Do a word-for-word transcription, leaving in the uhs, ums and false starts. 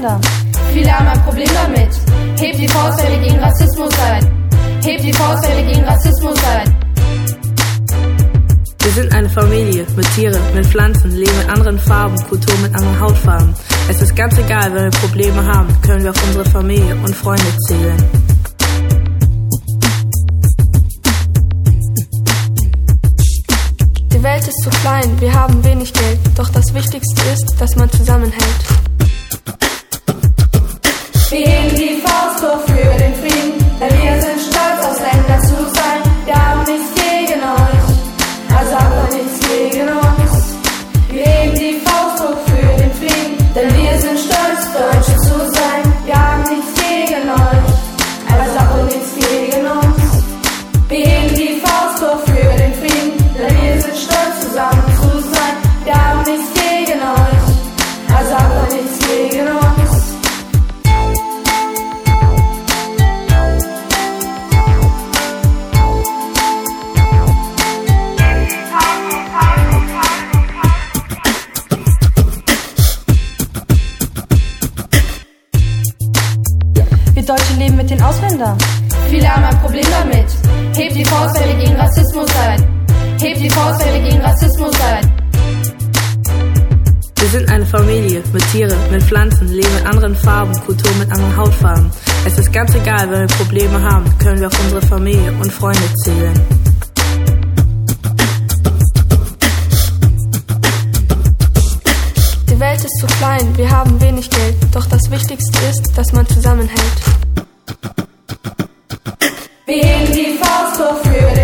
Ausländer. Viele haben ein Problem damit. Hebt die Faust, wenn ihr gegen Rassismus seid. Hebt die Faust, wenn ihr gegen Rassismus seid. Wir sind eine Familie mit Tieren, mit Pflanzen, leben mit anderen Farben, Kultur mit anderen Hautfarben. Es ist ganz egal, wenn wir Probleme haben, können wir auf unsere Familie und Freunde zählen. Die Welt ist zu klein, wir haben wenig Geld, doch das Wichtigste ist, dass man zusammenhält. Wir heben die Faust hoch für den Frieden, denn wir sind stolz, Ausländer zu sein. Wir haben nichts gegen euch, also habt ihr nichts gegen uns. Wir heben die Faust hoch für den Frieden, denn wir sind stolz, Deutsche zu sein. Wir haben nichts gegen euch, also habt ihr nichts gegen uns. Wir heben die Faust hoch für den Frieden, denn wir sind stolz, zusammen zu sein. Wir haben nichts gegen euch, also habt ihr nichts gegen uns. Wir Deutsche leben mit den Ausländern. Viele haben ein Problem damit. Hebt die Faust, wenn ihr gegen Rassismus seid. Hebt die Faust, wenn ihr gegen Rassismus seid. Wir sind eine Familie mit Tieren, mit Pflanzen, leben mit anderen Farben, Kultur mit anderen Hautfarben. Es ist ganz egal, wenn wir Probleme haben, können wir auf unsere Familie und Freunde zählen. Die Welt ist zu klein, wir haben wenig Geld, doch das Wichtigste ist, dass man zusammenhält. Wir heben die Faust hoch für den